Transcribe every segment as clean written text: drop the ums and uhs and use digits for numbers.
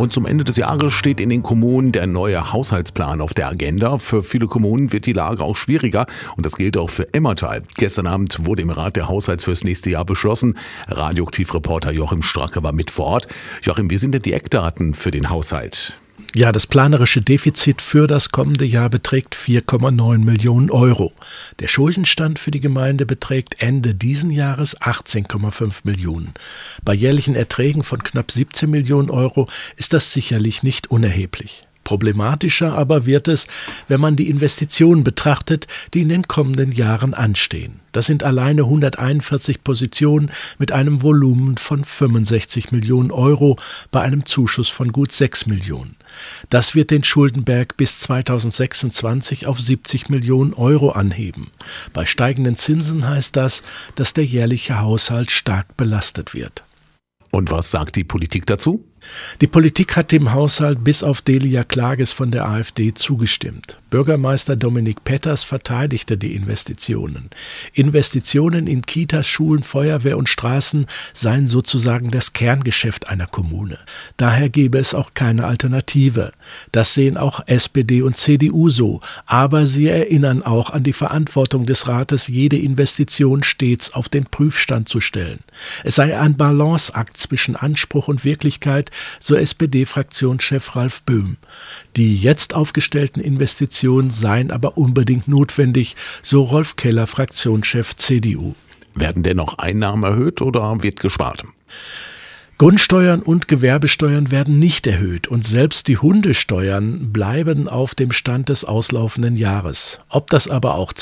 Und zum Ende des Jahres steht in den Kommunen der neue Haushaltsplan auf der Agenda. Für viele Kommunen wird die Lage auch schwieriger und das gilt auch für Emmertal. Gestern Abend wurde im Rat der Haushalt fürs nächste Jahr beschlossen. Radioaktivreporter Joachim Stracke war mit vor Ort. Joachim, wie sind denn die Eckdaten für den Haushalt? Ja, das planerische Defizit für das kommende Jahr beträgt 4,9 Millionen Euro. Der Schuldenstand für die Gemeinde beträgt Ende diesen Jahres 18,5 Millionen. Bei jährlichen Erträgen von knapp 17 Millionen Euro ist das sicherlich nicht unerheblich. Problematischer aber wird es, wenn man die Investitionen betrachtet, die in den kommenden Jahren anstehen. Das sind alleine 141 Positionen mit einem Volumen von 65 Millionen Euro bei einem Zuschuss von gut 6 Millionen. Das wird den Schuldenberg bis 2026 auf 70 Millionen Euro anheben. Bei steigenden Zinsen heißt das, dass der jährliche Haushalt stark belastet wird. Und was sagt die Politik dazu? Die Politik hat dem Haushalt bis auf Delia Klages von der AfD zugestimmt. Bürgermeister Dominik Petters verteidigte die Investitionen. Investitionen in Kitas, Schulen, Feuerwehr und Straßen seien sozusagen das Kerngeschäft einer Kommune. Daher gäbe es auch keine Alternative. Das sehen auch SPD und CDU so. Aber sie erinnern auch an die Verantwortung des Rates, jede Investition stets auf den Prüfstand zu stellen. Es sei ein Balanceakt zwischen Anspruch und Wirklichkeit, so SPD-Fraktionschef Ralf Böhm. Die jetzt aufgestellten Investitionen seien aber unbedingt notwendig, so Rolf Keller, Fraktionschef CDU. Werden dennoch Einnahmen erhöht oder wird gespart? Grundsteuern und Gewerbesteuern werden nicht erhöht und selbst die Hundesteuern bleiben auf dem Stand des auslaufenden Jahres. Ob das aber auch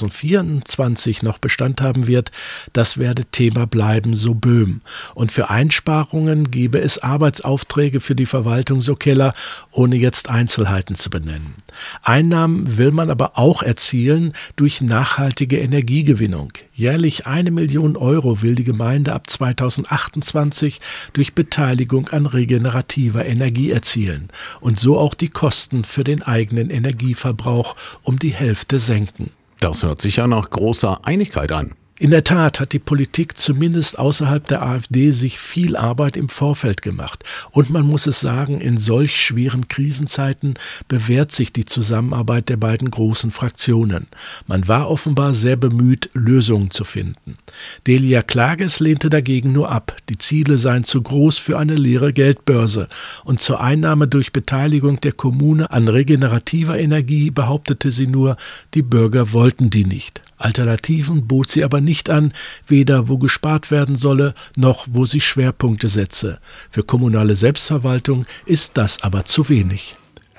2024 noch Bestand haben wird, das werde Thema bleiben, so Böhm. Und für Einsparungen gebe es Arbeitsaufträge für die Verwaltung, so Keller, ohne jetzt Einzelheiten zu benennen. Einnahmen will man aber auch erzielen durch nachhaltige Energiegewinnung. Jährlich 1 Million Euro will die Gemeinde ab 2028 durch Beteiligung an regenerativer Energie erzielen und so auch die Kosten für den eigenen Energieverbrauch um die Hälfte senken. Das hört sich ja nach großer Einigkeit an. In der Tat hat die Politik zumindest außerhalb der AfD sich viel Arbeit im Vorfeld gemacht. Und man muss es sagen, in solch schweren Krisenzeiten bewährt sich die Zusammenarbeit der beiden großen Fraktionen. Man war offenbar sehr bemüht, Lösungen zu finden. Delia Klages lehnte dagegen nur ab. Die Ziele seien zu groß für eine leere Geldbörse. Und zur Einnahme durch Beteiligung der Kommune an regenerativer Energie behauptete sie nur, die Bürger wollten die nicht. Alternativen bot sie aber nicht an, weder wo gespart werden solle, noch wo sie Schwerpunkte setze. Für kommunale Selbstverwaltung ist das aber zu wenig.